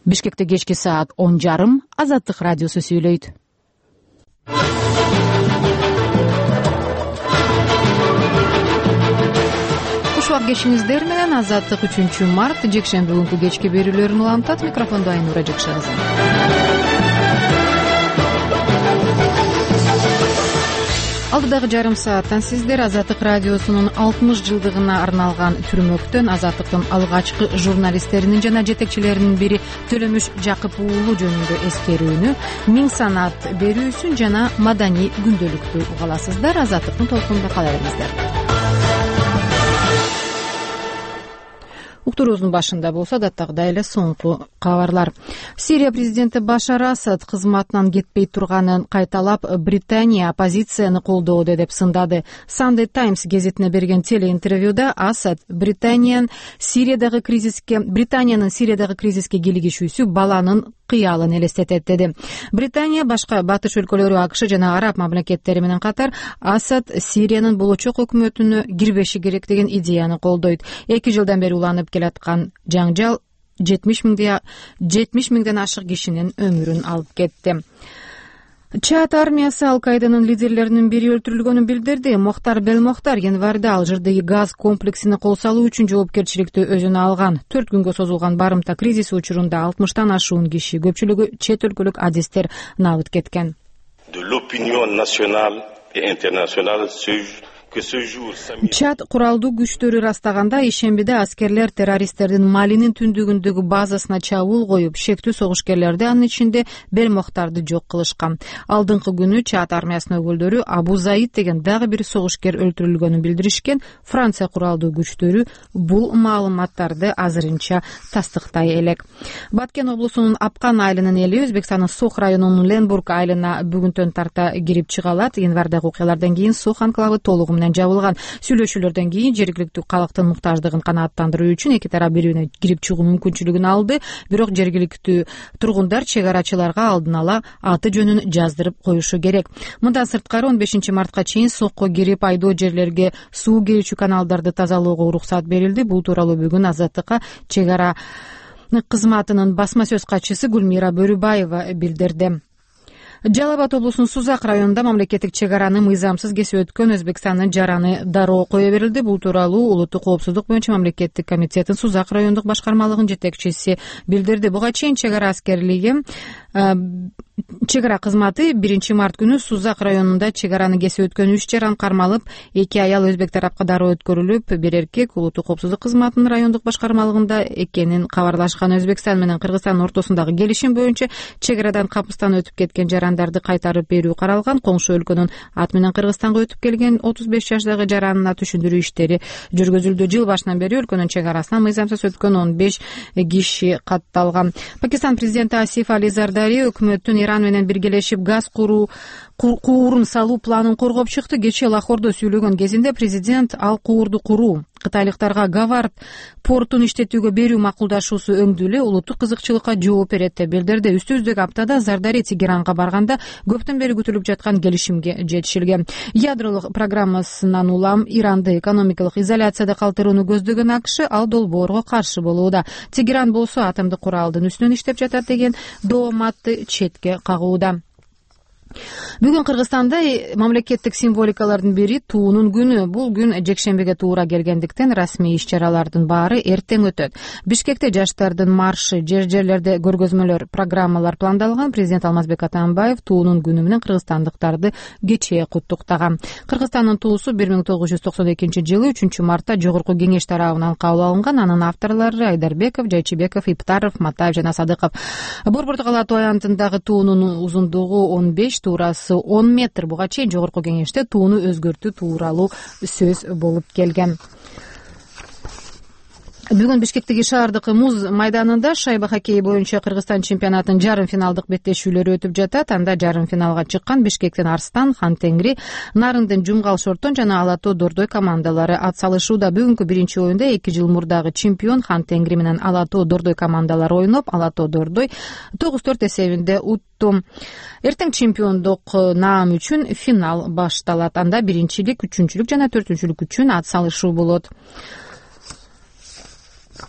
Бишкекте кечки саат 10:30 Азаттык радиосу сүйлөйт. Кушуак кешиңиздер менен Азаттык 3-март жекшемби күнкү кечки берүүлөрүн улантат. Микрофондо Айнура Жакшазы. Алдыдагы жарым сааттан сиздер Азаттык радиосунун 60 жылдыгына арналган түрмөктөн Азаттыктын алгачкы журналисттеринин жана жетекчилеринин бири Төлөмүш Жакып уулу жөнүндө эскерүүнү, миң санат берүүсүн жана маданий күндөлүктү уга аласыздар. Азаттыктын толкунунда кала бериңиздер. Уктуруубуздун башында болсо даттагыдай эле соңку кабарлар. Сирия президенти Башар Асад кызматынан кетпей турганын кайталап, Британия оппозицияны колдоодо деп сындады. Sunday Times гезитине берген телеинтервьюда Асад Британиянын Сириядагы кризиске кийлигишүүсү баланын кыялын элестетет деди. Британия башка батыш өлкөлөрү АКШ жана араб мамлекеттери менен катар Асад Сириянын болочок өкмөтүнө кирбеши керек деген идеяны колдойт. 2 жылдан бери уланып келаткан жаңжал 70 миңден ашык кишинин өмүрүн алып кетти. Чад армиясы Ал-Каиданын лидерлеринин бири өлтүрүлгөнүн билдирди. Мохтар Белмохтар январда Алжирдеги газ комплексине кол салуу үчүн жоопкерчиликти өзүнө алган. 4 күнгө созулган барымта кризис учурунда 60тан ашуун киши, көпчүлүгү чет өлкөлүк адистер набыт кеткен. Чад куралдуу күчтөрү ырастаганда ишембиде аскерлер террористтердин Малинин түндүгүндөгү базасына чабуул коюп, шектүү согушкерлерди, анын ичинде Белмохтарды жок кылышкан. Алдыңкы күнү Чад армиясынын өкүлдөрү Абу Заид деген дагы бир согушкер өлтүрүлгөнүн билдиришкен. Франция куралдуу күчтөрү бул маалыматтарды азырынча тастыктай элек. Баткен облусунун Апкан айылынын эли Өзбекстандын Сох районунун Ленбург айылына бүгүнтөн тарта кирип чыга алат. Январдагы окуялардан кийин Сох анклавы толугу менен жабылган. Сүйлөшүүлөрдөн кийин жергиликтүү калктын муктаждыгын канааттандыруу үчүн эки тарап бири-бирине кирип чыгуу мүмкүнчүлүгүн алды. Бирок жергиликтүү тургундар чек арачыларга алдын ала аты жөнүн жаздырып коюшу керек. Мындан сырткары 15 мартка чейин Сохко кирип айдоо жерлерге суу кирүүчү каналдарды тазалоого уруксат берилди. Бул тууралуу бүгүн Азаттыкка чек ара кызматынын басма сөз катчысы Гүлмира Бөрүбаева билдирди. Жалал Абад облусунун Сузак районунда мамлекеттик чек араны мыйзамсыз кесип өткөн Өзбекстандын жараны дароо кое берилди. Бул тууралуу Улуттук коопсуздук боюнча мамлекеттик комитеттин Сузак райондук башкармалыгынын жетекчиси билдирди. Буга чейин чек ара аскерлиги чек ара кызматы 1 март күнү Сузак районунда чек араны кесип өткөн 3 жаран кармалып, 2 аял өзбек тарапка дароо өткөрүлүп, бир эркек Улуттук коопсуздук кызматынын райондук башкармалыгында экенин кабарлашкан. Өзбекстан менен Кыргызстандын ортосундагы келишим боюнча чек арадан капыстан өтүп кеткен жарандарды кайтарып берүү каралган. Коңшу өлкөнүн ат менен Кыргызстанга өтүп келген 35 жаштагы жаранына түшүндүрүү иштери жүргүзүлдү. Жыл башынан бери өлкөнүн чек арасынан мыйзамсыз өткөн 15 киши катталган. Пакистан президенти Асиф Али Зардари өкмөттүн Иран менен биргелешип газ куурун салуу планын коргоп чыкты. Кечээ Лахордо сүйлөгөн кезинде президент ал куурду куруу кытайлыктарга Гавард портун иштетүүгө берүү макулдашуусу өңдүлө улуттук кызыкчылыкка жооп берет деп билдирди. Үстүбүздөгү аптада Зардари Тегеранга барганда көптөн бери күтүлүп жаткан келишимге жетишилген. Ядролук программасынан улам Иранды экономикалык изоляцияда калтырууну көздөгөн АКШ ал долбоорго каршы болууда. Тегеран болсо атомдук куралдын үстүнөн иштеп жатат деген дооматты четке кагууда. Бүгүн Кыргызстанда мамлекеттик символикалардын бири туунун күнү. Бул күн жекшембиге туура келгендиктен расмий иш-чаралардын баары эртең өтөт. Бишкекте жаштардын маршы, жерлерде көргөзмөлөр, программалар пландалган. Президент Алмазбек Атамбаев туунун күнү менен кыргызстандыктарды кечээ куттуктаган. Кыргызстандын туусу 1992 жылы 3 мартта Жогорку кеңеш тарабынан кабыл алынган. Анын авторлору Айдарбеков, Жайчыбеков, Иптаров, Матаев жана Садыков. Борбордук ала тоо аянтындагы туунун узундугу 15, туурасы 10 метр. Буга чейин Жогорку кеңеште тууну өзгөртүү тууралуу сөз болуп келген. Бүгүн Бишкектеги шаардык муз майданында шайба хоккей боюнча Кыргызстан чемпионатынын жарым финалдык беттешүүлөрү өтүп жатат. Анда жарым финалга чыккан Бишкектен Арстан, Хантеңри, Нарындын Жумгал Шортон жана Ала Тоо Дордой командалары ат салышууда. Бүгүнкү биринчи оюнда 2 жыл мурдагы чемпион Хантеңри менен Ала Тоо Дордой командалары ойноп, Ала Тоо Дордой 9-4 эсебинде утту. Эртең чемпиондук наам үчүн финал башталат. Анда биринчилик, үчүнчүлүк жана төртүнчүлүк үчүн ат салышуу болот.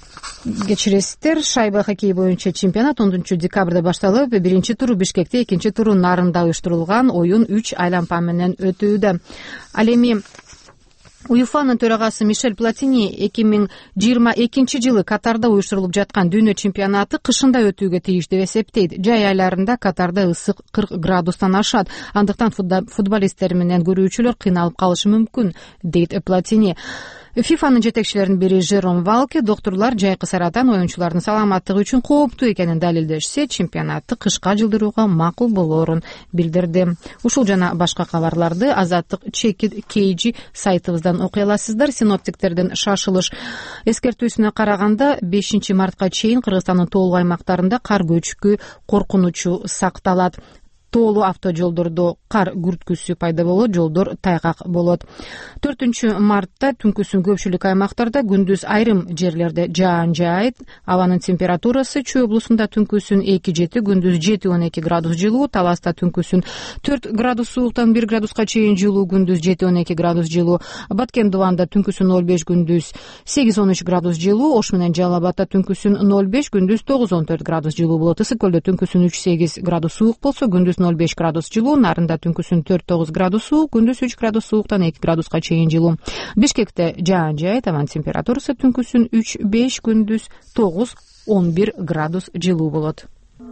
Кечиресиздер, шайба хоккей боюнча чемпионат 10 декабрда башталып, биринчи туру Бишкекте, экинчи туру Нарында уюштурулган. Оюн 3 айлампа менен өтүүдө. Ал эми УЕФАнын төрагасы Мишель Платини 2022-жылы Катарда уюштурулуп жаткан дүйнө чемпионаты кышында өтүүгө тийиш деп эсептейт. Жай айларында Катарда ысык 40 градустан ашат. Андыктан футболисттер менен көрүүчүлөр кыйналып калышы мүмкүн, дейт Платини. ФИФАнын жетекчилеринин бири Жером Валке доктурлар жайкы саратан оюнчулардын саламаттыгы үчүн кооптуу экенин далилдешсе, чемпионатты кышка жылдырууга макул болоорун билдирди. Ушул жана башка кабарларды Азаттык ЧК сайтыбыздан окуй аласыздар. Синоптиктердин шашылыш эскертүүсүнө караганда 5 мартка чейин Кыргызстандын тоолуу аймактарында кар көчкү коркунучу сакталат. Тоолуу автожолдордо кар күрткүсү пайда болот, жолдор тайгак болот. 4 мартта түнкүсүн көпчүлүк аймактарда, күндүз айрым жерлерде жаан жаайт. Абанын температурасы Чүй облусунда түнкүсүн 2-7, күндүз 7-12 градус жылуу, Таласта түнкүсүн 4 градус сууктан 1 градуска чейин жылуу, күндүз 7-12 градус жылуу. Баткен Дубанда түнкүсүн 05, күндүз 8-13 градус жылуу, Ош менен Жалал Абадта түнкүсүн 05, күндүз 9-14 градус жылуу болот. Ысык көлдө түнкүсүн 3-8 градус суук болсо, күндүз 05 градус жылуу, Нарында түнкүсүн 4-9 градус суук, күндүз 3 градус сууктан 2 градуска чейин жылуу. Бишкекте жаан жаайт, абанын температурасы түнкүсүн 3-5, күндүз 9-11 градус жылуу болот.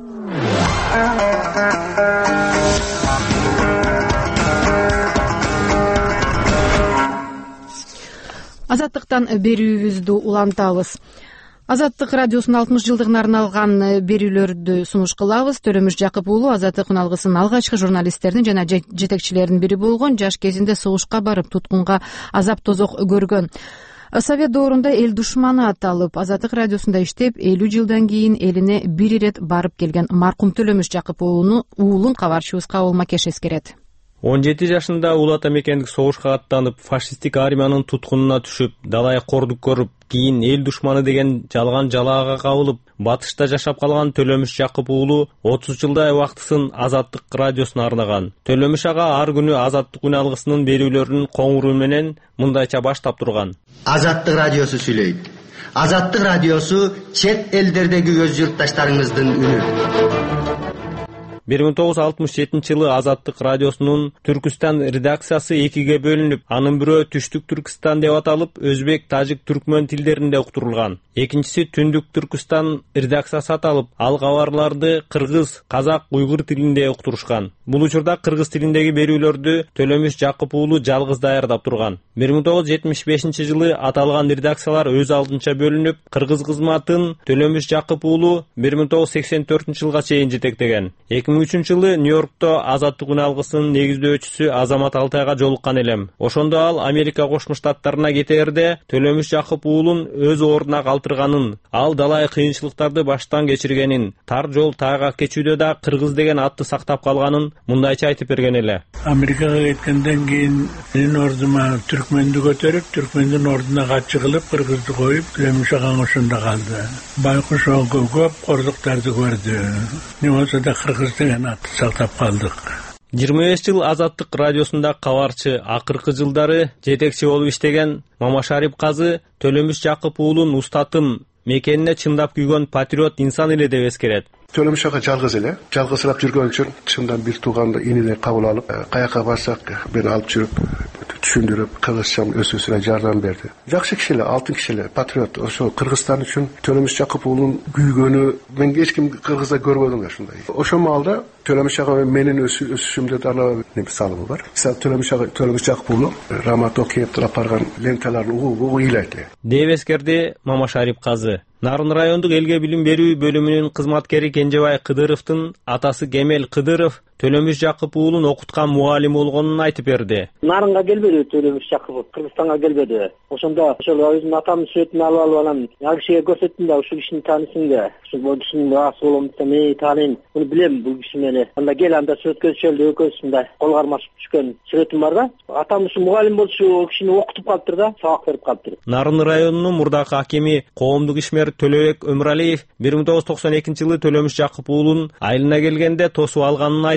Азаттыктан берүүбүздү улантабыз. Азаттык радиосунун 60 жылдыгына арналган берүүлөрдү сунуш кылабыз. Төлөмүш Жакып уулу Азаттык үналгысынын алгачкы журналисттеринин жана жетекчилеринин бири болгон, жаш кезинде согушка барып туткунга азап тозок көргөн. Совет доорунда эл душманы аталып, Азаттык радиосунда иштеп, 50 жылдан кийин элине бир ирет барып келген маркум Төлөмүш Жакып уулун кабарчыбыз Кабыл Макеш эскерет. 17 жашында улат мекендик согушка аттанып, фашисттик армиянын туткунуна түшүп, далай кордук көрүп, кийин эл душманы деген жалган жалаага кабылып, батышта жашап калган Төлөмүш Жакып уулу 30 жылдай убактысын Азаттык радиосуна арнаган. Төлөмүш ага ар күнү Азаттык үналгысынын берүүлөрүн коңуруу менен мындайча баштап турган. Азаттык радиосу сүйлөйт. Азаттык радиосу чет элдердеги өз журтташтарыңыздын үнү. 1967-жылы Азаттык радиосунун Түркүстан редакциясы экиге бөлүнүп, анын бирөө Түштүк Түркүстан деп аталып, өзбек, тажик, түркмөн тилдеринде уктурулган. Экинчиси Түндүк Түркүстан редакциясы аталып, ал кабарларды кыргыз, казак, уйгур тилинде уктурушкан. Бул учурда кыргыз тилиндеги берүүлөрдү Төлөмүш Жакып уулу жалгыз даярдап турган. 1975-жылы аталган редакциялар өз алдынча бөлүнүп, кыргыз кызматын Төлөмүш Жакып уулу 1984-жылга чейин жетектеген. 2003-жылы Нью-Йоркто Азаттык үналгысынын негиздөөчүсү Азамат Алтайга жолуккан элем. Ошондо ал Америка Кошмо Штаттарына кетээрде Төлөмүш Жакып уулун өз ордуна калтырганын, ал далай кыйынчылыктарды баштан кечиргенин, тар жол тайгак кечүүдө да кыргыз деген атты сактап калганын мындайча айтып берген эле. Америкага кеткенден кийин менин ордума түркмөндү көтөрүп, түркмөндүн ордуна катчы кылып, кыргызды коюп, Төлөмүш агам ошондо калды. Байкуш көп кордуктарды көрдү. Не болсо да кыргыз деген атты сактап калдык. 25 жыл Азаттык радиосунда кабарчы, акыркы жылдары жетекчи болуп иштеген Мамашарип казы Төлөмүш Жакып уулун устатым, мекенине чындап күйгөн патриот инсан эле деп эскерет. Төлөмүш ага жалгыз эле, жалгызсырап жүргөн үчүн чындан бир тууганды инидей кабыл алып, каяка барсак мени алып жүрүп, түшүндүрүп, кыргызча өсүүсүнө жардам берди. Жакшы киши эле, алтын киши эле, патриот. Ошо Кыргызстан үчүн Төлөмүш Жакып уулунун күйгөнү мен эч ким Кыргызда көрбөдүм да ушундай. Ошол маалда Төлөмүш ага менин өсүшүмдө дагы салымы бар. Төлөмүш Жакып уулу Рамат Океевдин апарган ленталарын угуу ыйлайт. Деп эскерди Мамашарип казы. Нарын райондук элге билим берүү бөлүмүнүн кызматкери Кенжебай Кыдыровдун атасы Кемел Кыдыров Төлөмүш Жакып уулун окуткан мугалим болгонун айтып берди. Нарынга келбеди Төлөмүш Жакып, Кыргызстанга келбеди. Ошондо ошол өзүнүн атамдын сүрөтүн алып анан ал кишиге көрсөттүм да, ушул кишини таанысың да. Ушул кишинин асы болом десем, тааныйм. Муну билем бул киши мени. Анда кел анда сүрөткө түшөлү, экөөбүз мындай кол кармашып түшкөн сүрөтүм бар да. Атам ушу мугалим болчу кишини окутуп калыптыр да, сабак берип калыптыр. Нарын районунун мурдакы акими коомдук ишмер Төлөбек Өмүралиев 1992-жылы Төлөмүш Жакып уулун айылына келгенде тосуп алганын айтып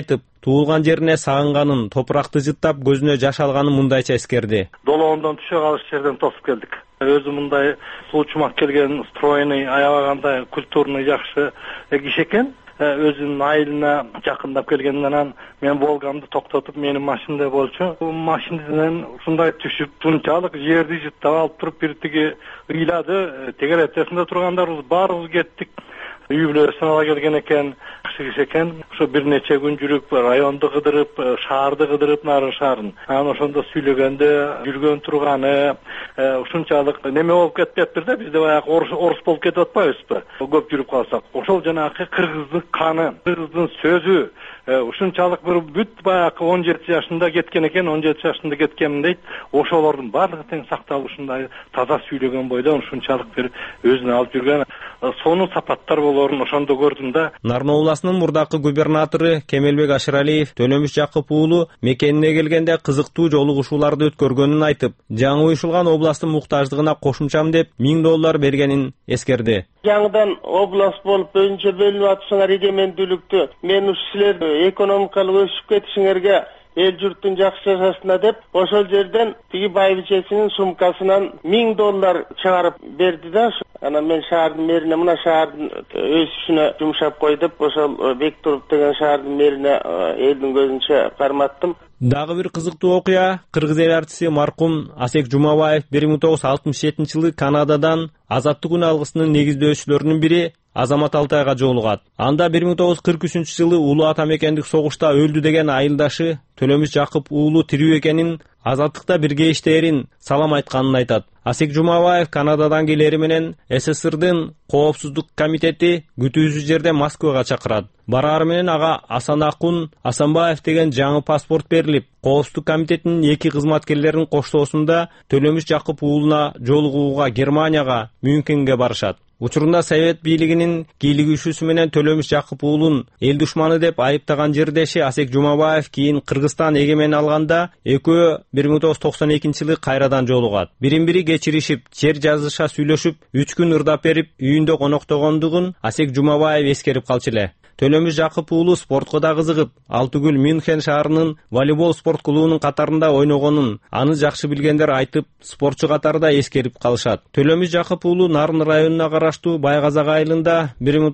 айтып, туулган жерине сагынганын, топуракты жыттап көзүнө жаш алганын мындайча эскерди. Долоондон түшө калыш жерден тосуп келдик. Өзү мындай сулчумак келген, стройный, аябагандай культурный жакшы киши экен. Өзүнүн айылына жакындап келгенден анан мен Волгамды токтотуп, менин машинада болчу. Машинадан ушундай түшүп, шунчалык жерди жыттап алып туруп, бир тиги ыйлады. Тегер этесинде тургандарыбыз баарыбыз кеттик. Үй бүлөсүн ала келген экен, киши экен. Ошо бир нече күн жүрүп, районду кыдырып, шаарды кыдырып, нарын шаарын. Анан ошондо сүйлөгөндө жүргөн турганы ушунчалык неме болуп кетпептир да, бизде баягы орус болуп кетип атпайбызбы? Көп жүрүп калсак. Ошол жанагы кыргыздын каны, кыргыздын сөзү ушунчалык бир бүт баягы 17 жашында кеткен экен, 17 жашында кеткенмин дейт. Ошолордун баардыгы тең сакталып ушундай таза сүйлөгөн бойдон ушунчалык бир өзүнө алып жүргөн сонун сапаттар болорун ошондо көрдүм да. Нарын областынын мурдакы губернатору Кемелбек Ашыралиев Төлөмүш Жакып уулу мекенине келгенде кызыктуу жолугушууларды өткөргөнүн айтып, жаңы уюшулган областтын муктаждыгына кошумчам деп $1000 бергенин эскерди. Жаңыдан област болуп өзүнчө бөлүнүп атышыңар эгемендүүлүктү мен силер экономикалык өсүп кетишиңерге эл журттун жакшы жашашына деп ошол жерден тиги байбичесинин сумкасынан $1000 чыгарып берди да. Анан мен шаардын мэрине мына шаардын өсүшүнө жумшап кой деп ошол Бектуруп деген шаардын мэрине элдин көзүнчө карматтым. Дагы бир кызыктуу окуя кыргыз эл артисти маркум Асек Жумабаев 1967-жылы Канададан Азаттык күн алгысынын негиздөөчүлөрүнүн бири Азамат Алтайга жолугат. Анда 1943-жылы улуу ата мекендик согушта өлдү деген айылдашы Төлөмүш Жакып уулу тирүү экенин, азаттыкта бирге иштээрин, салам айтканын айтат. Асек Жумабаев Канададан келери менен СССРдын Коопсуздук комитети күтүүсүз жерде Москвага чакырат. Барары менен ага Асанакун Асанбаев деген жаңы паспорт берилип, Коопсуздук комитетинин 2 кызматкерлеринин коштоосунда Төлөмүш Жакып уулуна жолугууга Германияга, Мюнхенге барышат. Учурунда Совет бийлигинин кийлигишүүсү менен Төлөмүш Жакып уулун эл душманы деп айыптаган жердеши Асек Жумабаев кийин Кыргызстан эгемен алганда экөө 1992-жылы кайрадан жолугат. Бирин-бири кечиришип, жер жазыша сүйлөшүп, 3 күн ырдап берип, үйүндө коноктогондугун Асек Жумабаев эскерип калчу эле. Төлөмүш Жакып уулу спортко да кызыгып, Алтыгүл Мюнхен шаарынын волейбол спорт клубунун катарында ойногонун аны жакшы билгендер айтып, спортчу катарында эскерип калышат. Төлөмүш Жакып уулу Нарын районуна караштуу Байгазак айылында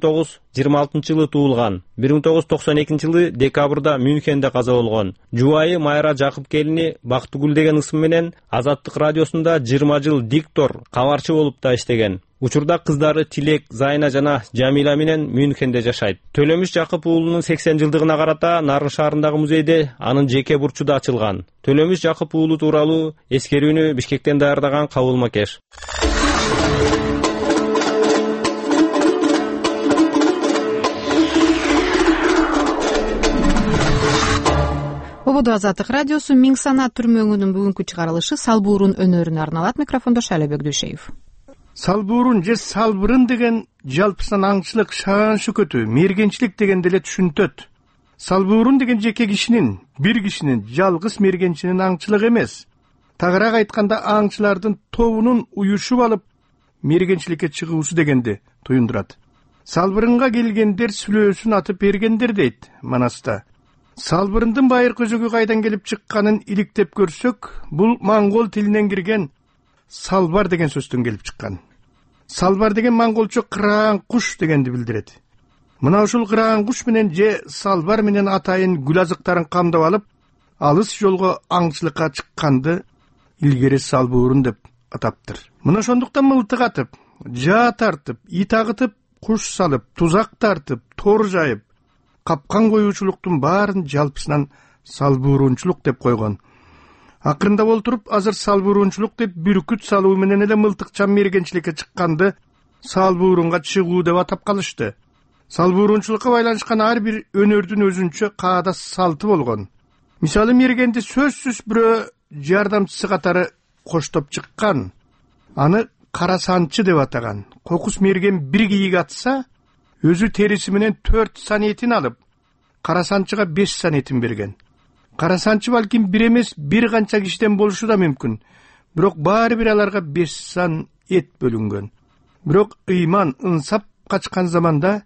1926-жылы туулган. 1992-жылы декабрда Мюнхенде каза болгон. Жубайы Майра Жакып келини Бактыгүл деген ысым менен Азаттык радиосунда 20 жыл диктор, кабарчы болуп да иштеген. Учурда кыздары Тилек, Зайна жана Жамила менен Мюнхенде жашайт. Төлөмүш Жакып уулунун 80 жылдыгына карата Нарын шаарындагы музейде анын жеке бурчу да ачылган. Төлөмүш Жакып уулу тууралуу эскерүүнү Бишкектен даярдаган Кабыл Макеш. Ободо Азаттык радиосу Миң санаа түрмөгүнүн бүгүнкү чыгарылышы Салбуурун өнөрүнө арналат. Микрофондо Шайлебек Дүйшеев. Салбуурун же салбырын деген жалпысынан аңчылык, шаан шөкөтү, мергенчилик дегенде эле түшүнтөт. Салбуурун деген жеке кишинин, бир кишинин, жалгыз мергенчинин аңчылыгы эмес. Тагыраак айтканда аңчылардын тобунун уюшуп алып мергенчиликке чыгуусу дегенди туюндурат. Салбырынга келгендер сүлөөсүн атып бергендер дейт Манаста. Салбырындын байыркы өзөгү кайдан келип чыкканын иликтеп көрсөк, бул моңгол тилинен кирген салбар деген сөздөн келип чыккан. Салбар деген монголчо кыраан куш дегенди билдирет. Мына ушул кыраан куш менен же салбар менен атайын гүл азыктарын камдап алып, алыс жолго аңчылыкка чыкканды илгери салбуурун деп атаптыр. Мына ошондуктан мылтык атып, жаа тартып, ит агытып, куш салып, тузак тартып, тор жайып, капкан коюучулуктун баарын жалпысынан салбуурунчулук деп койгон. Акырында болтуруп, азыр салбуурунчулук деп бүркүт салуу менен эле мылтыкчан мергенчиликке чыкканды салбуурунга чыгуу деп атап калышты. Салбуурунчулукка байланышкан ар бир өнөрдүн өзүнчө каада салты болгон. Мисалы мергенди сөзсүз бирөө жардамчысы катары коштоп чыккан. Аны карасанчы деп атаган. Кокус мерген бир кийик атса, өзү териси менен 4 сан этин алып, карасанчыга 5 сан этин берген. Карасанчы балким бир эмес, бир канча кишиден болушу да мүмкүн. Бирок баары бир аларга 5 сан эт бөлүнгөн. Бирок ыйман, ынсап качкан заманда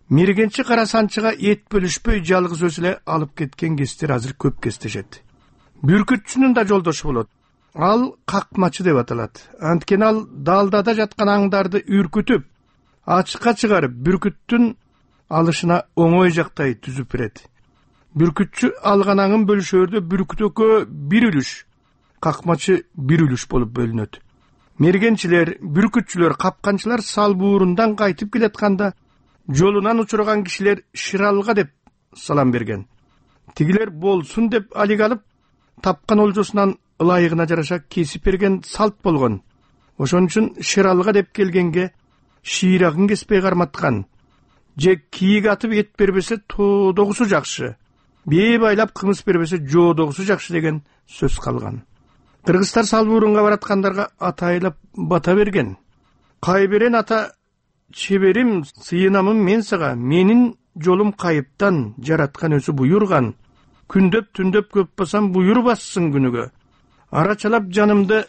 Мергенчи Кара Санчыга эт бөлүшпөй жалгыз өзү эле алып кеткен кездер азыр көп кездешет. Бүркүтчүнүн да жолдошу болот. Ал какмачы деп аталат. Анткени ал далдада жаткан аңдарды үркүтүп, ачыкка чыгарып, бүркүттүн алышына оңой жактай түзүп берет. Бүркүтчү алган аңын бөлүшөрдө бүркүт экөө бир үлүш, какмачы бир үлүш болуп бөлүнөт. Мергенчилер, бүркүтчүлөр, капканчылар Салбуурундан кайтып келатканда жолунан учурган кишилер Ширалга деп салам берген. Тигилер болсун деп алик алып, тапкан олжосунан ылайыгына жараша кесип берген салт болгон. Ошон үчүн Ширалга деп келгенге шийрагын кеспей карматкан. Же кийик атып эт бербесе тоодогусу жакшы, бээ байлап кымыз бербесе жоодогусу жакшы деген сөз калган. Кыргыздар Салбуурунга бараткандарга атайлап бата берген. Кайберен ата чеберим, сыйынамын мен сага, менин жолум кайыптан, жараткан өзү буйурган. Күндөп түндөп көп басам буйур бассын күнүгө. Арачалап жанымды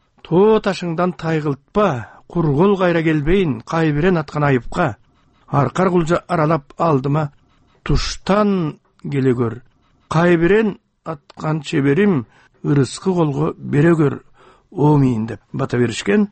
тоо ташыңдан тайгылтпа, кургол кайра келбейин, кайберен аткан айыпка. Аркар кулжа аралап алдыма, туштан келе көр. Кайберен аткан чеберим, ырыскы колго бере көр, омийин деп бата беришкен.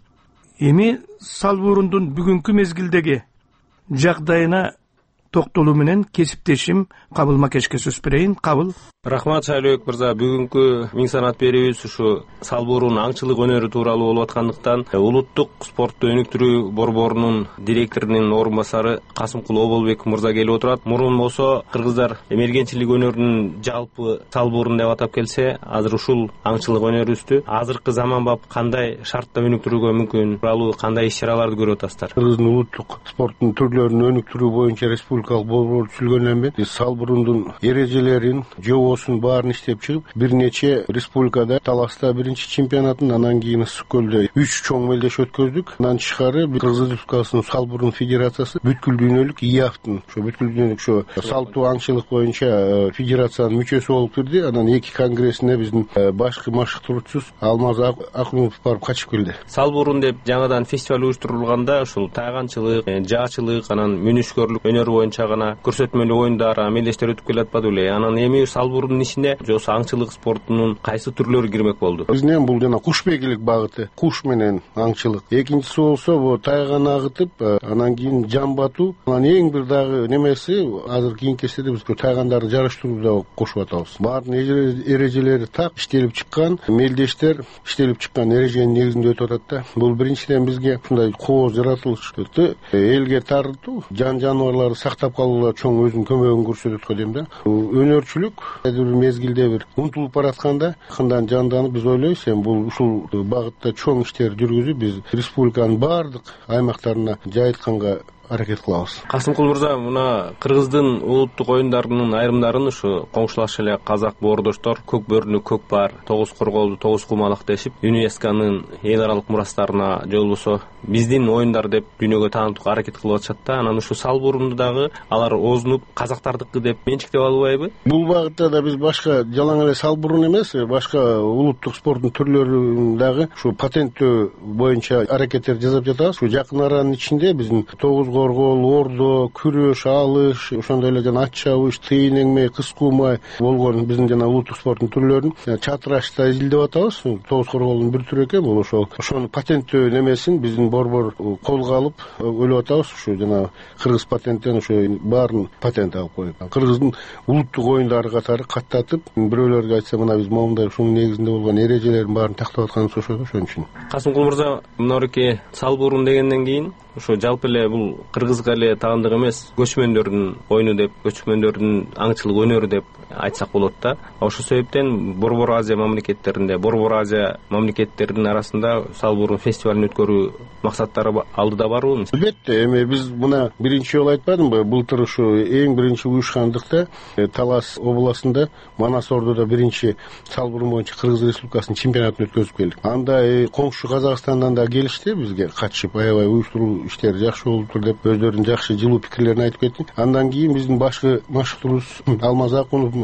Эми Салбуурундун бүгүнкү мезгилдеги жагдайына токтолуу менен кесиптешим Кабыл Макешке сөз берейин. Кабыл. Рахмат Шайлообек мырза. Бүгүнкү Миң санат берүүбүз ушу Салбуурун аңчылык өнөрү тууралуу болуп аткандыктан улуттук спортту өнүктүрүү борборунун директорунун орун басары Касымкул Оболбек мырза келип отурат. Мурун болсо кыргыздар мергенчилик өнөрүнүн жалпы Салбуурун деп атап келсе, азыр ушул аңчылык өнөрүбүздү азыркы заманбап кандай шартта өнүктүрүүгө мүмкүн, тууралуу кандай иш-чараларды көрүп атасыздар? Кыргыздын улуттук спорттун түрлөрүн өнүктүрүү боюнча республикалык борбор түзүлгөндөн бери Салбуурундун эрежелерин, жобосун баарын иштеп чыгып, бир нече республикада Таласта биринчи чемпионатын, анан кийин Ысык-Көлдө 3 чоң мелдеш өткөздүк. Андан тышкары Кыргыз Республикасынын Салбуурун федерациясы бүткүл дүйнөлүк ИАФтын, бүткүл дүйнөлүк салттуу аңчылык боюнча федерациянын мүчөсү болуп кирди. Анан 2 конгрессине биздин башкы машыктыруучубуз Алмаз Акунов барып катышып келди. Салбуурун деп жаңадан фестиваль уюштурулганда ушул тайганчылык, жаачылык, анан мүнүшкөрлүк өнөр боюнча гана көрсөтмөлүү оюндар, мелдештер өтүп келатпады беле? Анан эми Салбуурунун ичинде жосу аңчылык спортунун кайсы түрлөрү кирмек болду? Биздин бул жана кушбегилик багыты, куш менен аңчылык. Экинчиси болсо бу тайган агытып, анан кийин жамбатуу. Анан эң бир дагы немеси, азыр кийинки кездерде биз тайгандарды жарыштырууга кошуп атабыз. Баардын эрежелери так иштелип чыккан, мелдештер иштелип чыккан эреженин негизинде өтүп атат да. Бул биринчиден бизге ушундай кооз жаратылышты элге таратуу, жаныбарларды сактап калууга чоң өзүнүн көмөгүн көрсөтөт го дейм да. Өнөрчүлүк бир мезгилде бир унутулуп баратканда акындан жанданып биз ойлойбуз, бул ушул багытта чоң иштер жүргүзүп биз республиканын баардык аймактарына жайылтканга аракет кылабыз. Касымкул мырза, мына кыргыздын улуттук оюндарынын айрымдарын ушу коңшулаш эле казак боордоштор көк бөрүнү көк бар, тогуз корголду тогуз кумалак дешип ЮНЕСКОнун эл аралык мурастарына же болбосо биздин оюндар деп дүйнөгө таанытууга аракет кылып атышат да. Анан ушу Салбуурунду дагы алар оозунуп казактардыкы деп менчиктеп албайбы? Бул багытта да биз башка жалаң эле Салбуурун эмес, башка улуттук спорттун түрлөрүн дагы ушу патенттөө боюнча аракеттер жасап жатабыз. Ушу жакын аранын ичинде биздин тогуз коргол, ордо, күрөш, алыш, ошондой эле жана ат чабыш, тыйын эңме, кыз куумай болгон биздин жана улуттук спорттун түрлөрүн чатырашта изилдеп атабыз. Тогуз корголдун бир түрү экен бул. Ошону патенттөө немесин биздин борбор колго алып ойлоп атабыз. Ушу жана кыргыз патенттен ошо баарын патент алып коюп, кыргыздын улуттук оюндары катары каттатып, бирөөлөргө айтса, мына биз момундай ушунун негизинде болгон эрежелердин баарын тактап атканыбыз ошол үчүн. Касымкул мырза, мынауреке Салбуурун дегенден кийин ошо жалпы эле бул кыргызга эле таандык эмес, көчмөндөрдүн оюну деп, көчмөндөрдүн аңчылык өнөрү деп айтсак болот да. Ошол себептен Борбор Азия мамлекеттеринин арасында Салбуурун фестивалын өткөрүү максаттары алдыда барбы? Албетте, эми биз мына биринчи жолу айтпадымбы, былтыр ушу эң биринчи уюшкандыкта Талас областында Манас Ордодо биринчи Салбуурун боюнча Кыргыз Республикасынын чемпионатын өткөзүп келдик. Анда коңшу Казакстандан да келишти бизге катышып, аябай уюштуруу иштери жакшы болуптур деп өздөрүнүн жакшы жылуу пикирлерин айтып кетти. Андан кийин биздин башкы машыктыруубуз Алмаз Акунов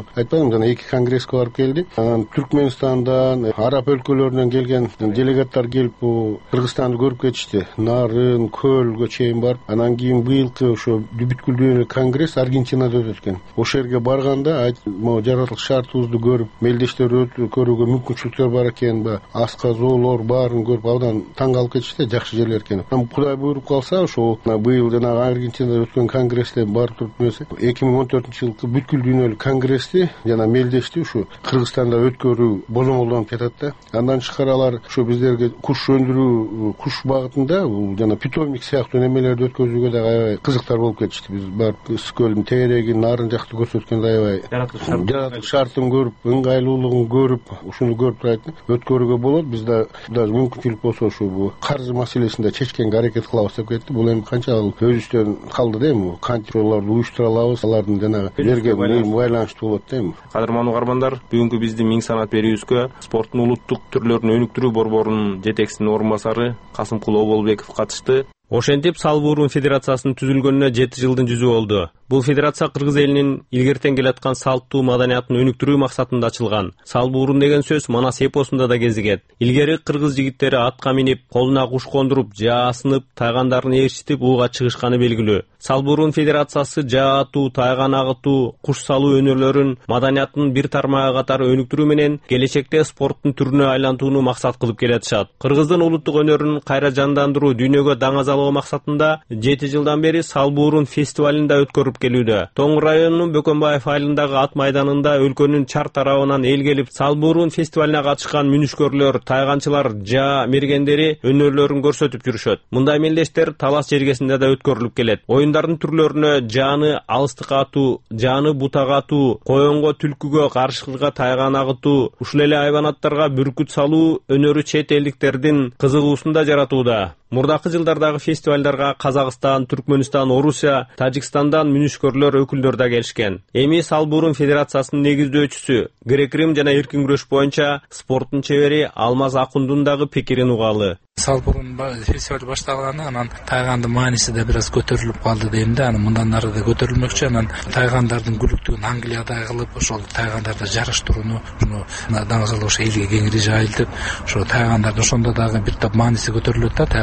айтпадым жана 2 конгресске барып келди. Анан Түркменистандан, араб өлкөлөрүнөн келген делегаттар келип бу Кыргызстанды көрүп кетишти. Нарын, Көлгө чейин барып, анан кийин быйылкы ошо бүткүл дүйнөлүк конгресс Аргентинада өтөт экен. Ошол жерге барганда могу жаратылыш шартыбызды көрүп, мелдештерди көрүүгө мүмкүнчүлүктөр бар экен, асказоолор баарын көрүп абдан таң калып кетишти, жакшы жерлер экен. Кудай буйруп калса, ошо быйыл жанагы Аргентинада өткөн конгрессте барып туруп эмесе, 2014-жылкы бүткүл дүйнөлүк конгрессти жана мелдешти ушу Кыргызстанда өткөрүү бозомолдонуп жатат да. Андан тышкары алар ушу биздерге куш өндүрүү, куш багытында жана питомник сыяктуу немелерди өткөзүүгө да аябай кызыктар болуп кетишти. Биз барып Көлдүн тегерегин, нарын жакты көрсөткөндө аябай жаратылыш шартын көрүп, ыңгайлуулугун көрүп, ушуну көрүп турайт өткөрүүгө болот. Биз да мүмкүнчүлүк болсо ушу каржы маселесинде чечкенге аракет кылабыз деп кетти. Бул эми канча өзүбүздөн калды да эми контроллорду уюштура алабыз, алардын жанагы берген байланыштуу болот да эми. Кадырман угармандар, бүгүнкү биздин Миң санат берүүбүзгө спорттун улуттук түрлөрүн өнүктүрүү борборунун жетекчисинин орун басары Касымкул Оболбеков катышты. Ошентип Салбурун федерациясынын түзүлгөнүнө 7 жылдын жүзү болду. Бул федерация кыргыз элинин илгертен келаткан салттуу маданиятын өнүктүрүү максатында ачылган. Салбурун деген сөз Манас эпосунда да кезигет. Илгери кыргыз жигиттери атка минип, колуна куш кондуруп, жаа асынып, тайгандарын ээрчитип ууга чыгышканы белгилүү. Салбурун федерациясы жаа атуу, тайган агытуу, куш салуу өнөрлөрүн маданиятынын бир тармагы катары өнүктүрүү менен келечекте спорттун түрүнө айлантууну максат кылып келатышат. Кыргыздын улуттук өнөрүн кайра жандандыруу, дүйнөгө даңазалоо максатында 7 жылдан бери Салбурун фестивалында өткөрүп келүүдө. Тоң районунун Бөкөнбаев айылындагы ат майданында өлкөнүн чар тарабынан эл келип Салбурун фестивалына катышкан мүнүшкөрлөр, тайганчылар, жаа мергендери өнөрлөрүн көрсөтүп жүрүшөт. Мындай мелдештер талас жергесинде да өткөрүлүп келет. Оюндардын түрлөрүнө жааны алыстыкка атуу, жааны бутага атуу, коёнго, түлкүгө, карышкыга тайган агытуу, ушул эле айванаттарга бүркүт салуу өнөрү чет элдиктердин кызыгуусун да жаратууда. Мурдакы жылдардагы фестивалдарга Казакстан, Түркмөнстан, Орусия, Тажикстандан мүнүшкөрлөр өкүлдөр да келишкен. Эми Салбурун федерациясынын негиздөөчүсү, грек-рим жана эркин күрөш боюнча спорттун чебери Алмаз Акундун дагы пикирин угалы. Салбурун фестиваль башталганы, анан тайгандын мааниси да бир аз көтөрүлүп калды дейм да. Анан мындан ары да көтөрүлмөкчү. Анан тайгандардын күлүктүгүн Англияда кылып, ошол тайгандарды жарыштырууну, уну даңазалоо элге кеңири жайылтып, ошо тайгандарды ошондо дагы бир топ мааниси көтөрүлөт да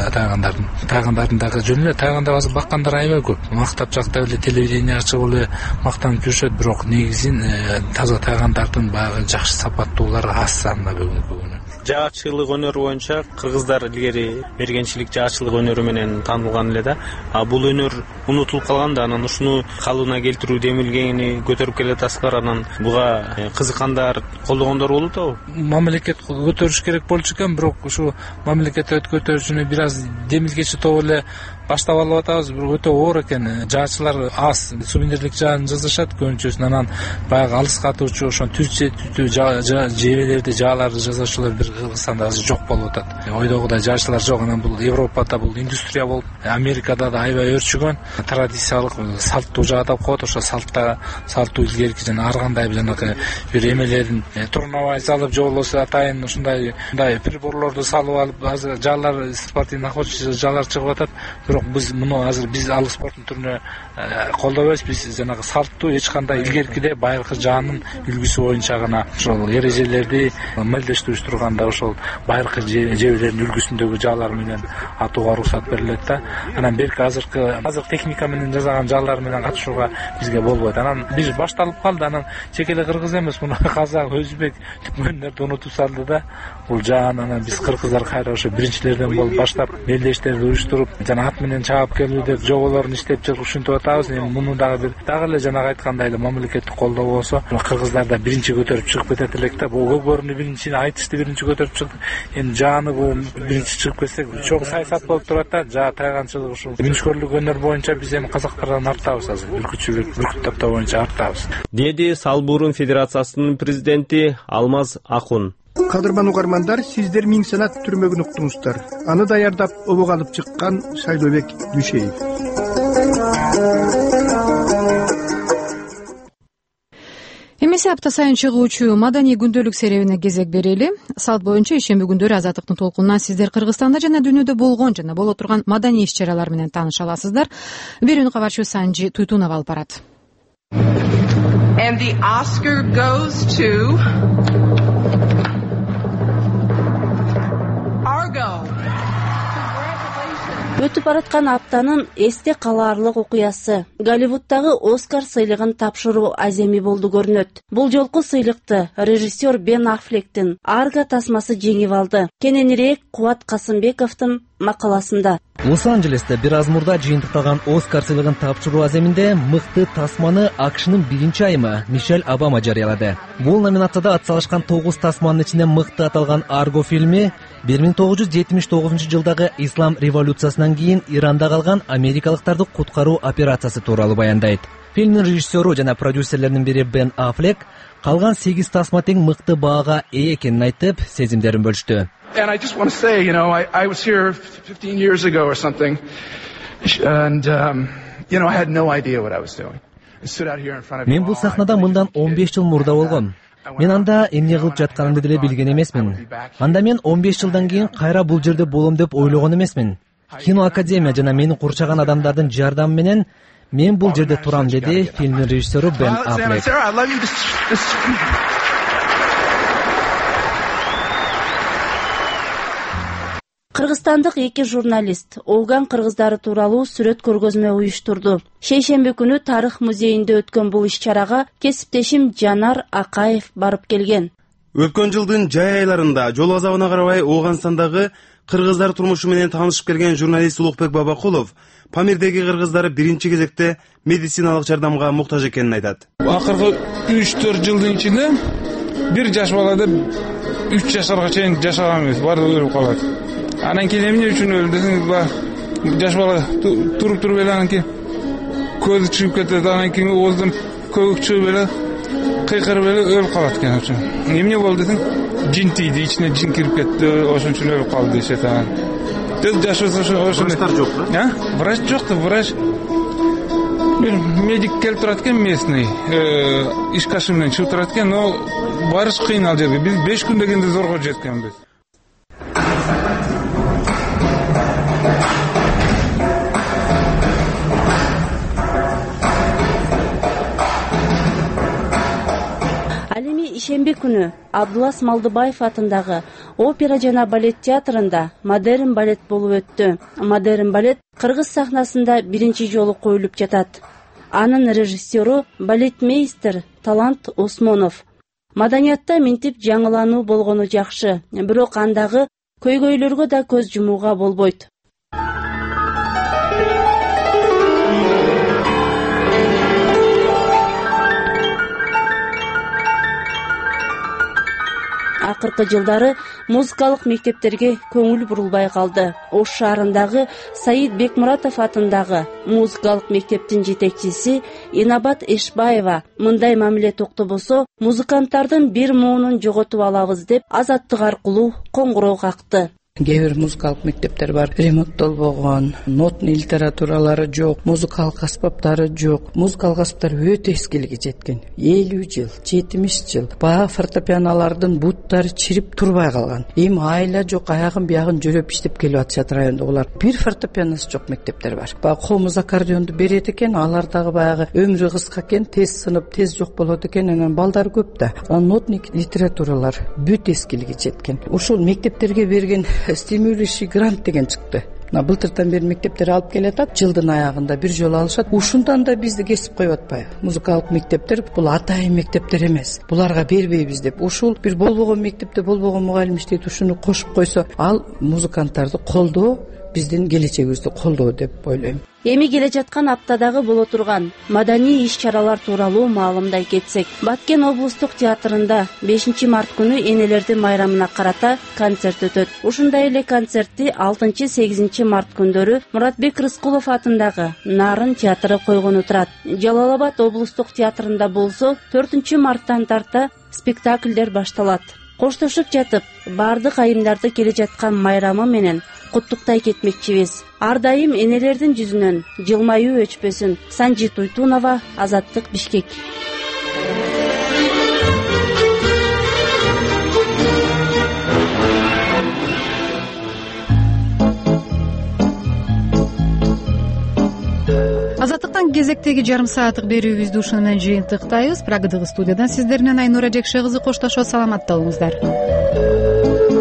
тайгандардын дагы жөн эле. Тайганда азыр баккандар аябай көп. Мактап жактап эле телевидение чыгып эле мактанып жүрүшөт, бирок негизин таза тайгандардын баягы жакшы сапаттуулары аз санда бүгүнкү күнү. Жаачылык өнөрү боюнча кыргыздар илгери мергенчилик жаачылык өнөрү менен таанылган эле да. Бул өнөр унутулуп калган да, анан ушуну калыбына келтирүү демилгени көтөрүп келатасыздар. Анан буга кызыккандар, колдогондор болуп атабы? Мамлекет көтөрүш керек болчу экен, бирок ушу мамлекет көтөрүүчүнү бир аз демилгечи топ эле баштап алып атабыз. Бирок өтө оор экен. Жаачылар аз сувенирлик жааны жасашат көбүнчөсүн. Анан баягы алыска атуучу ошо түздүү жебелерди, жааларды жасаучулар бир Кыргызстанда азыр жок болуп атат. Ойдогудай жаачылар жок. Анан бул Европада бул индустрия болуп, Америкада да аябай өрчүгөн. Традициялык салттуу жаа деп коет. Ошо салттуу илгерки жана ар кандай жанагы бир эмелерин турнавай салып, же болбосо атайын ушундай приборлорду салып алып, азыр жаалар спортивный охотничий жаалар чыгып атат. Бирок биз ал спорттун түрүнө колдобойбуз. Биз жанагы салттуу эч кандай илгеркиде байыркы жаанын үлгүсү боюнча гана ошол эрежелерди мелдештирүүгө ошол байыркы жебелердин үлгүсүндөгү жаалар менен атууга уруксат берилет да. Анан берки азыр техника менен жасаган жаалар менен катышууга бизге болбойт. Анан бир башталып калды. Анан чек эле кыргыз эмес, муну казак, өзбек, түркмөндөрдү унутуп салды да бул жааны. Анан биз кыргыздар кайра ошо биринчилерден болуп баштап мелдештерди уюштуруп, жана ат менен чаап келүү деп жоболорун иштеп жүрүп ушинтип атабыз. Эми муну дагы эле жанагы айткандай эле мамлекеттик колдоо болсо, кыргыздар да биринчи көтөрүп чыгып кетет элек да. Бул көкбөрүнү биринчи, айтышты биринчи көтөрүп чыкты. Эми жааны бул биринчи чыгып кетсек, чоң саясат болуп турат да. Жаа тайганчылык ушул мүнүшкөрлүк өнөр боюнча биз эми казактардан артабыз азыр. Бүркүт топтоо боюнча артабыз. Деди Салбурун федерациясынын президенти Алмаз Акун. Кадырман угармандар, сиздер Миң санат түрмөгүн уктуңуздар. Аны даярдап обого алып чыккан Шайлообек Дүйшеев. Эмесе апта сайын чыгуучу маданий күндөлүк серебине кезек берели. Салт боюнча ишемби күндөрү Азаттыктын толкунунан сиздер Кыргызстанда жана дүйнөдө болгон жана боло турган маданий иш-чаралар менен тааныша аласыздар. Берүүнү кабарчыбыз Санжи Туйтунов алып барат. And the Oscar goes to Argo. Өтүп бараткан аптанын эсте калаарлык окуясы Голливуддагы Оскар сыйлыгын тапшыруу аземи болду көрүнөт. Бул жолку сыйлыкты режиссер Бен Аффлектин Арго тасмасы жеңип алды. Кененирээк Кубат Касымбековдун макаласында. Лос-Анджелесте бир аз мурда жыйынтыкталган Оскар сыйлыгын тапшыруу аземинде мыкты тасманы АКШнын биринчи айымы Мишель Обама жарыялады. Бул номинацияда атсалышкан 9 тасманын ичинде мыкты аталган Арго фильми 1979 жылдагы ислам революциясынан кийин Иранда калган америкалыктарды куткаруу операциясы тууралуу баяндайт. Фильмдин режиссеру жана продюсерлеринин бири Бен Аффлек калган 8 тасма тең мыкты баага ээ экенин айтып, сезимдерин бөлүштү. And I just want to say, I was here 15 years ago or something, and, I had no idea what I was doing. I stood out here in front of you. Мен бул сахнада мындан 15 жыл мурда болгом. Мен анда эмне кылып жатканымды деле билген эмесмин. Анда мен 15 жылдан кийин кайра бул жерде болом деп ойлогон эмесмин. Кино академия жана мени курчаган адамдардын жардамы менен мен бул жерде турам, деди фильмдин режиссеру Бен Аффлек. Кыргызстандык 2 журналист Ооган кыргыздары тууралуу сүрөт көргөзмө уюштурду. Шейшемби күнү Тарых музейинде өткөн бул иш-чарага кесиптешим Жанар Акаев барып келген. Өткөн жылдын жай айларында жол азабына карабай Ооганстандагы кыргыздар турмушу менен таанышып келген журналист Улукбек Бабакулов Памирдеги кыргыздары биринчи кезекте медициналык жардамга муктаж экенин айтат. Акыркы 3-4 жылдын ичинде бир жаш балада 3 жашарга чейин жашаган эмес, баары өлүп калат. Анан кийин эмне үчүн өлдү десеңиз, жаш бала туруп эле анан кийин көзү чыгып кетет, анан кийин оозунан көбүк чыгып эле кыйкырып эле өлүп калат экен. Эмне болду десең, жин тийди, ичине жин кирип кетти, ошон үчүн өлүп калды дешет. Тез жашаса врачтар жок да? Врач жок да, врач медик келип турат экен, местный ишкашы менен чыгып турат экен, но барыш кыйын ал жерге. Биз 5 күн дегенде зорго жеткенбиз. Ишемби күнү Абдулас Малдыбаев атындагы опера жана балет театрында модерн балет болуп өттү. Модерн балет кыргыз сахнасында биринчи жолу коюлуп жатат. Анын режиссеру балетмейстер Талант Осмонов. Маданиятта минтип жаңылануу болгону жакшы, бирок андагы көйгөйлөргө да көз жумууга болбойт. Акыркы жылдары музыкалык мектептерге көңүл бурулбай калды. Ош шаарындагы Саид Бекмуратов атындагы музыкалык мектептин жетекчиси Инабат Эшбаева мындай мамиле токтобосо музыканттардын бир муунун жоготуп алабыз деп Азаттык аркылуу коңгуроо какты. Кээ бир музыкалык мектептер бар, ремонттолбогон, нотный литературалары жок, музыкалык аспаптары жок. Музыкалык аспаптар өтө эскилиге жеткен. 50 жыл, 70 жыл. Баа фортепианолордун буттары чирип турбай калган. Эми айла жок, аягын биягын жөрөп иштеп келип атышат районда. Олар бир фортепианосы жок мектептер бар. Баа комуз аккордеонду берет экен, алар дагы баягы өмүрү кыска экен, тез сынып, тез жок болот экен, анан балдар көп да. Нотный литературалар бүт эскилиге жеткен. Ушул мектептерге берген стимулирующий грант деген чыкты. Былтыртан бери мектептер алып келатат, жылдын аягында бир жолу алышат. Ушундан да бизди кесип коюп атпайбы? Музыкалык мектептер бул атайын мектептер эмес. Буларга бербейбиз деп. Ушул бир болбогон мектепте болбогон мугалим иштейт, ушуну кошуп койсо, ал музыканттарды колдоо, биздин келечегибизди колдоо деп ойлойм. Эми келе жаткан аптадагы боло турган маданий иш-чаралар тууралуу маалымдай кетсек, Баткен облустук театрында 5 март күнү энелердин майрамына карата концерт өтөт. Ушундай эле концертти 6-8 март күндөрү Муратбек Рыскулов атындагы Нарын театры койгон турат. Жалал-Абад облустук театрында болсо 4 марттан тарта спектакльдер башталат. Коштошуп жатып, бардык айымдарды келе жаткан майрамы менен куттуктай кетмекчибиз. Ар дайым энелердин жүзүнөн жылмаюу өчпөсүн. Санжи Туйтунова, Азаттык, Бишкек. Азаттыктан кезектеги жарым сааттык берүүбүздү ушуну менен жыйынтыктайбыз. Прагадагы студиядан сиздер менен Айнура Жекше кызы коштошот. Саламатта болуңуздар.